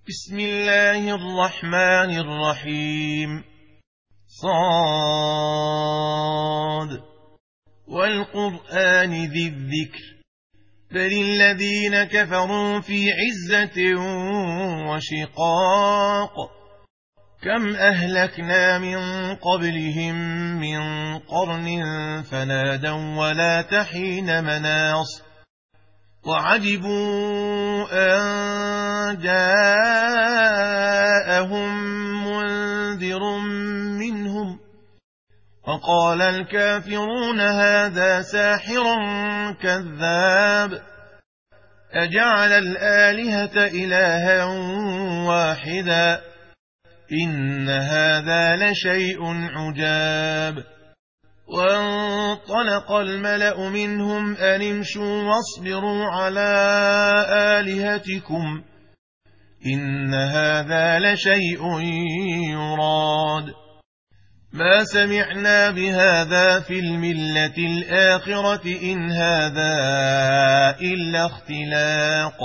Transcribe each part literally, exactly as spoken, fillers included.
بسم الله الرحمن الرحيم. صاد والقرآن ذي الذكر بل الذين كفروا في عزة وشقاق كم أهلكنا من قبلهم من قرن فنادوا ولا تحين مناص وعجبوا أن جاءهم منذر منهم وقال الكافرون هذا ساحر كذاب أجعل الآلهة إلها واحدا إن هذا لشيء عجاب وانطلق الملأ منهم أن امشوا واصبروا على آلهتكم إن هذا لشيء يراد ما سمعنا بهذا في الملة الآخرة إن هذا إلا اختلاق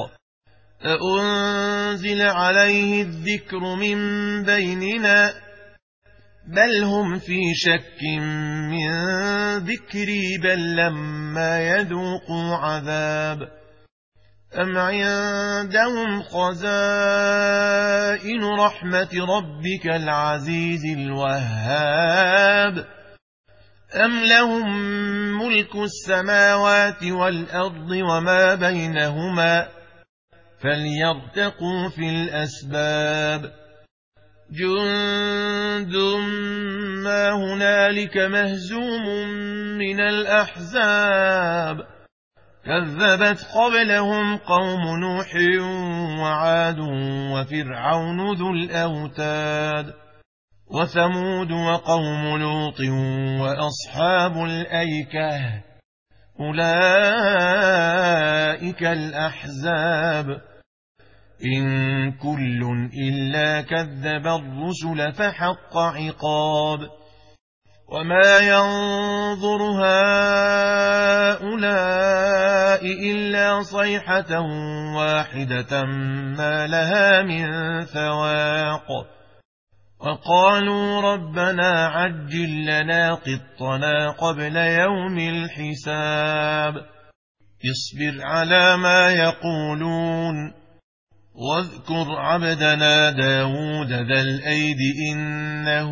أأنزل عليه الذكر من بيننا بل هم في شك من ذكري بل لما يذوقوا عذاب أم عندهم خزائن رحمة ربك العزيز الوهاب أم لهم ملك السماوات والأرض وما بينهما فليرتقوا في الأسباب جند ما هنالك مهزوم من الأحزاب كذبت قبلهم قوم نوح وعاد وفرعون ذو الأوتاد وثمود وقوم لوط وأصحاب الأيكة أولئك الأحزاب إن كل إلا كذب الرسل فحق عقاب وما ينظر هؤلاء إلا صيحة واحدة ما لها من فواق وقالوا ربنا عجل لنا قطنا قبل يوم الحساب اصبر على ما يقولون واذكر عبدنا داود ذا الأيد إنه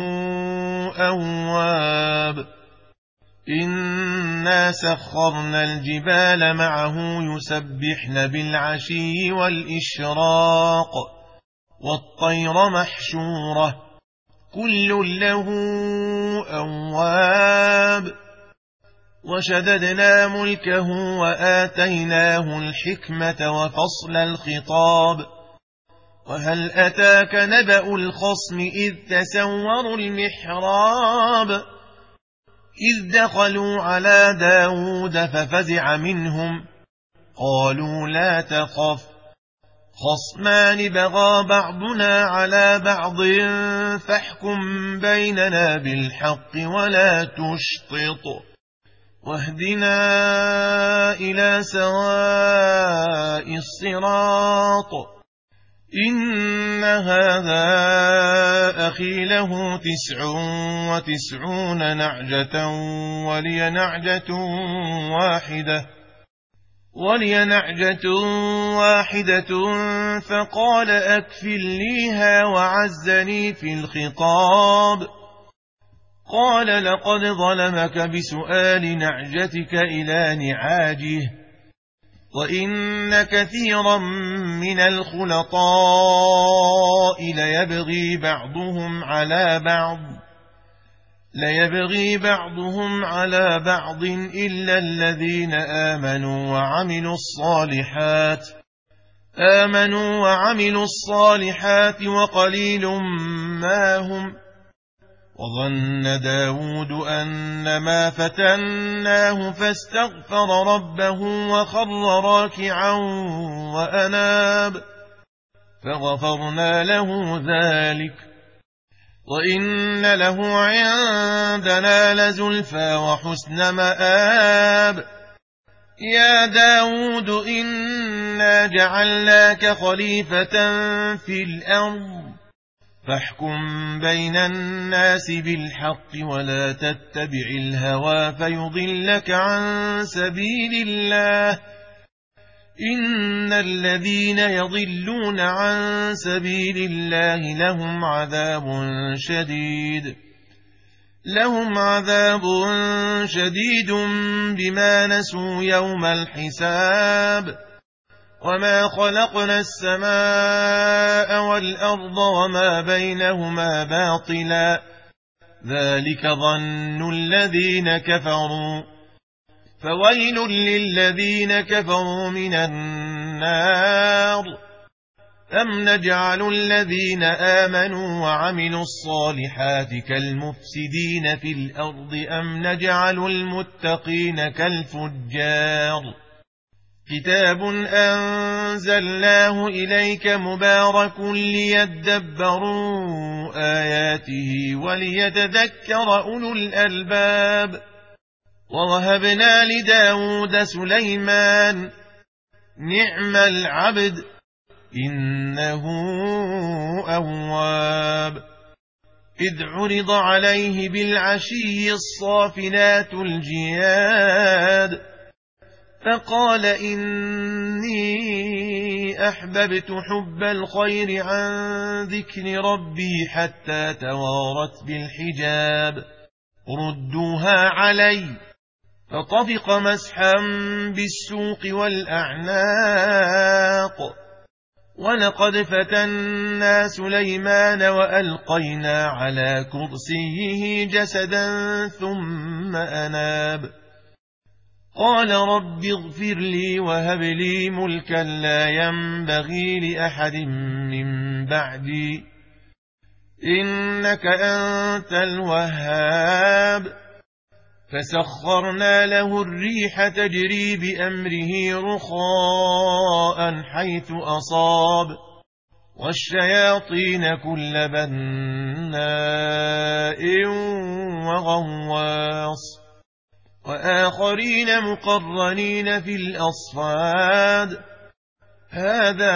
أواب إنا سخرنا الجبال معه يسبحن بالعشي والإشراق والطير محشورة كل له أواب وشددنا ملكه وآتيناه الحكمة وفصل الخطاب وهل أتاك نبأ الخصم إذ تسوروا المحراب إذ دخلوا على داود ففزع منهم قالوا لا تخف خصمان بغى بعضنا على بعض فاحكم بيننا بالحق ولا تشطط واهدنا إلى سواء الصراط إن هذا أخي له تسع وتسعون نعجة ولي نعجة واحدة ولي نعجة واحدة فقال أكفلنيها وعزني في الخطاب قال لقد ظلمك بسؤال نعجتك إلى نعاجه وإن كثيرا من الخلطاء ليبغي بعضهم على بعض ليبغي بعضهم على بعض إلا الذين آمنوا وعملوا الصالحات آمنوا وعملوا الصالحات وقليل ما هم وظن داود أنما فتناه فاستغفر ربه وخر راكعا وأناب فغفرنا له ذلك وإن له عندنا لزلفى وحسن مآب يا داود إنا جعلناك خليفة في الأرض فاحكم بين الناس بالحق ولا تتبع الهوى فيضلك عن سبيل الله إن الذين يضلون عن سبيل الله لهم عذاب شديد لهم عذاب شديد بما نسوا يوم الحساب وما خلقنا السماء والأرض وما بينهما باطلا ذلك ظن الذين كفروا فويل للذين كفروا من النار أم نجعل الذين آمنوا وعملوا الصالحات كالمفسدين في الأرض أم نجعل المتقين كالفجار كتاب أنزلناه إليك مبارك ليدبروا آياته وليتذكر أولو الألباب ووهبنا لداود سليمان نعم العبد إنه أواب إذ عرض عليه بالعشي الصافنات الجياد فقال إني أحببت حب الخير عن ذكر ربي حتى توارت بالحجاب ردوها علي فطفق مسحا بالسوق والأعناق ولقد فتنا سليمان وألقينا على كرسيه جسدا ثم أناب قال رب اغفر لي وهب لي ملكا لا ينبغي لأحد من بعدي إنك أنت الوهاب فسخرنا له الريح تجري بأمره رخاء حيث أصاب والشياطين كل بناء وغواص وآخرين مقرنين في الأصفاد هذا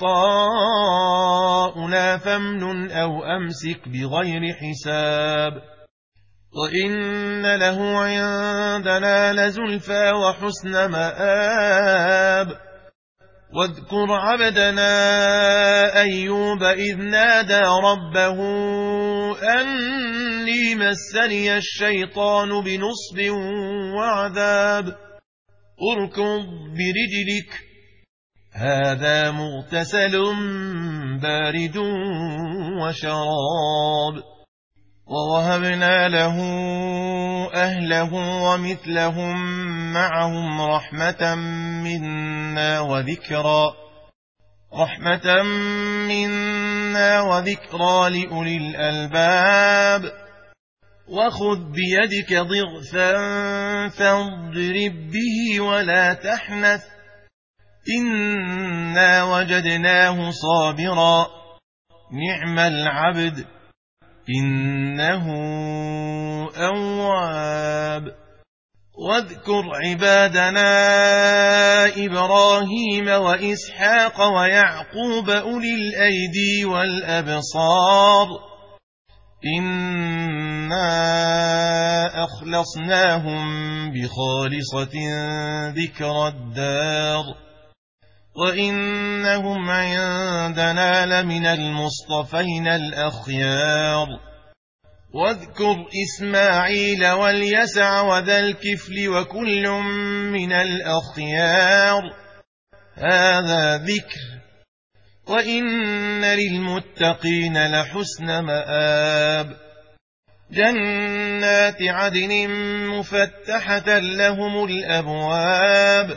عطاؤنا فامنن أو أمسك بغير حساب وإن له عندنا لزلفى وحسن مآب واذكر عبدنا أيوب إذ نادى ربه أني مسني الشيطان بنصب وعذاب اركض برجلك هذا مغتسل بارد وشراب ووهبنا له أهله ومثلهم معهم رحمة منا وذكرى رحمة منا وذكرى لأولي الألباب وخذ بيدك ضغثا فاضرب به ولا تحنث إنا وجدناه صابرا نعم العبد إنه أواب واذكر عبادنا إبراهيم وإسحاق ويعقوب أولي الأيدي والأبصار إنا أخلصناهم بخالصة ذكر الدار وإنهم عندنا لمن المصطفين الأخيار واذكر إسماعيل واليسع وذا الكفل وكل من الأخيار هذا ذكر وإن للمتقين لحسن مآب جنات عدن مفتحة لهم الأبواب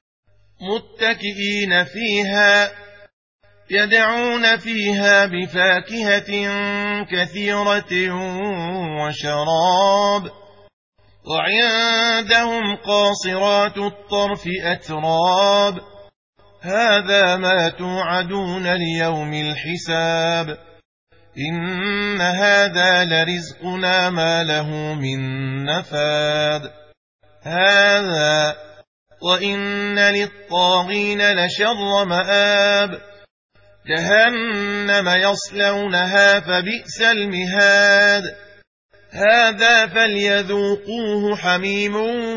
متكئين فيها يدعون فيها بفاكهة كثيرة وشراب وعندهم قاصرات الطرف أتراب هذا ما توعدون ليوم الحساب إن هذا لرزقنا ما له من نفاد هذا وإن للطاغين لشر مآب جهنم يصلونها فبئس المهاد هذا فليذوقوه حميم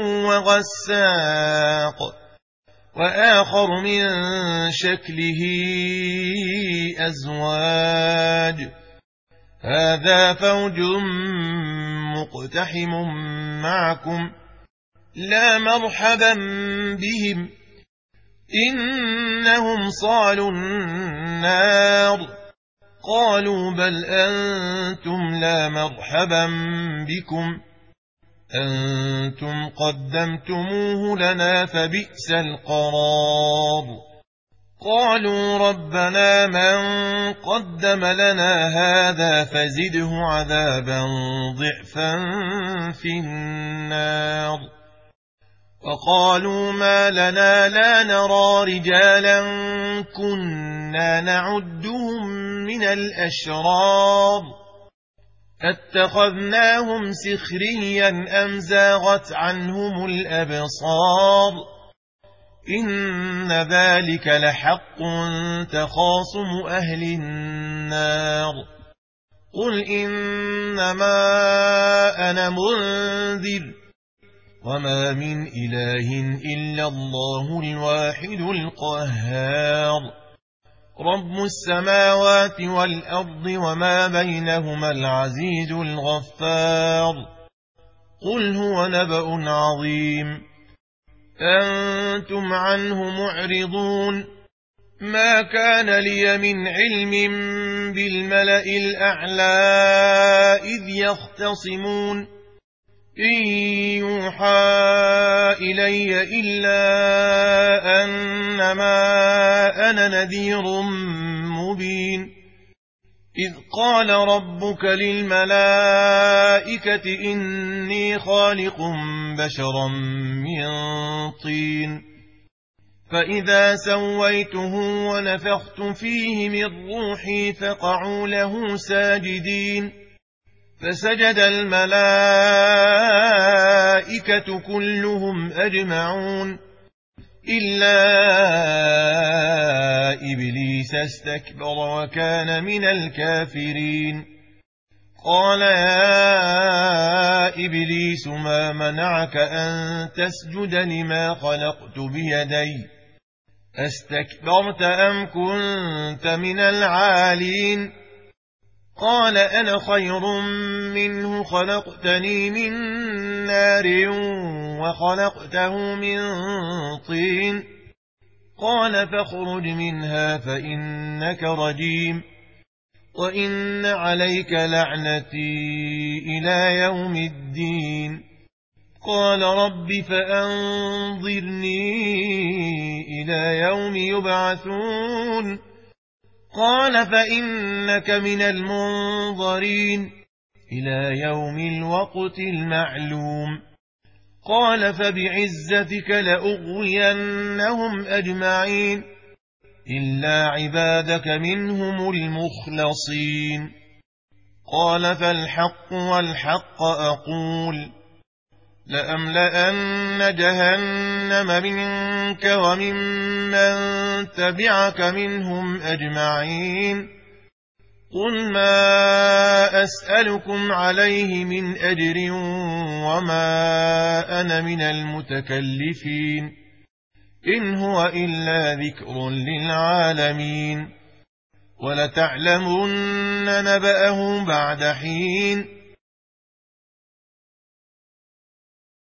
وغساق وآخر من شكله أزواج هذا فوج مقتحم معكم لا مرحبا بهم إنهم صالوا النار قالوا بل أنتم لا مرحبا بكم أنتم قدمتموه لنا فبئس القرار قالوا ربنا من قدم لنا هذا فزده عذابا ضعفا في النار وقالوا ما لنا لا نرى رجالا كنا نعدهم من الأشرار اتخذناهم سخريا أم زاغت عنهم الأبصار إن ذلك لحق تخاصم أهل النار قل إنما أنا منذر وما من إله إلا الله الواحد القهار رب السماوات والأرض وما بينهما العزيز الغفار قل هو نبأ عظيم أنتم عنه معرضون ما كان لي من علم بالملأ الأعلى إذ يختصمون إن يوحى إلي إلا أنما أنا نذير مبين إذ قال ربك للملائكة إني خالق بشرا من طين فإذا سويته ونفخت فيه من روحي فقعوا له ساجدين فسجد الملائكة كلهم أجمعون إلا إبليس استكبر وكان من الكافرين قال يا إبليس ما منعك أن تسجد لما خلقت بيدي أستكبرت أم كنت من العالين قال أنا خير منه خلقتني من نار وخلقته من طين قال فاخرج منها فإنك رجيم وإن عليك لعنتي إلى يوم الدين قال رب فأنظرني إلى يوم يبعثون قال فإنك من المنظرين إلى يوم الوقت المعلوم قال فبعزتك لأغوينهم أجمعين إلا عبادك منهم المخلصين قال فالحق والحق أقول لأملأن جهنم منك وممن تبعك منهم أجمعين قل ما أسألكم عليه من أجر وما أنا من المتكلفين إن هو إلا ذكر للعالمين ولتعلمن نبأه بعد حين